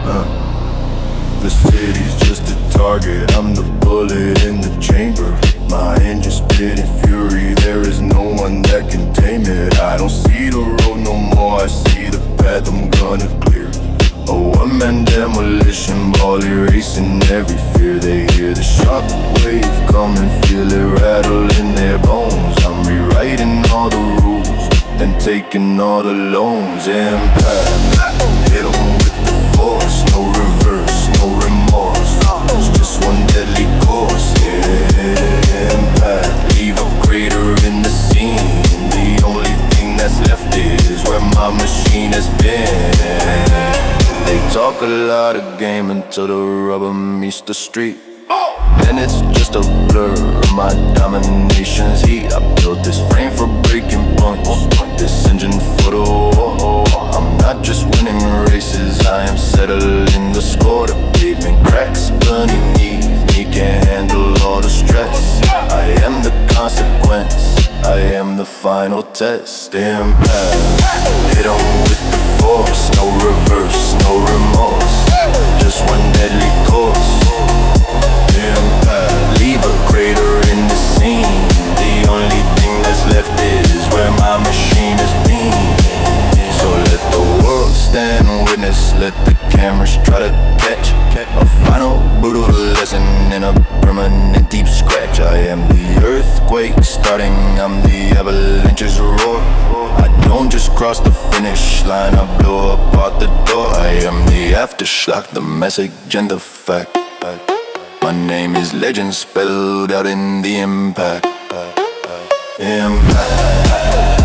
The city's just a target, I'm the bullet in the chamber. My engine spitting fury, there is no one that can tame it. I don't see the road no more, I see the path I'm gonna clear. A one-man demolition ball erasing every fear. They hear the shock wave come and feel it rattle in their bones. I'm rewriting all the rules and taking all the loans. Impact, hit 'em with the force, no reverse, no remorse. It's just one deadly course. Impact, leave a crater in the scene. The only thing that's left is where my machine has been. They talk a lot of game until the rubber meets the street. Then it's just a blur of my domination's heat. I built this frame for breaking points, this engine for the war. I'm not just winning races, I am settling the score. The pavement cracks beneath me, can't handle all the stress. I am the consequence, I am the final test. Impact, hit 'em with the force, no reverse, no remorse. Just one deadly course. Impact, leave a crater in the scene. The only thing that's left is where my machine has been. So let the world stand witness, let the cameras try to catch a final brutal lesson in a permanent deep scratch. I am the earthquake starting, I'm the avalanche's roar. I don't just cross the finish line, I blow apart the door. I am the aftershock, the message and the fact. My name is legend spelled out in the impact. Impact.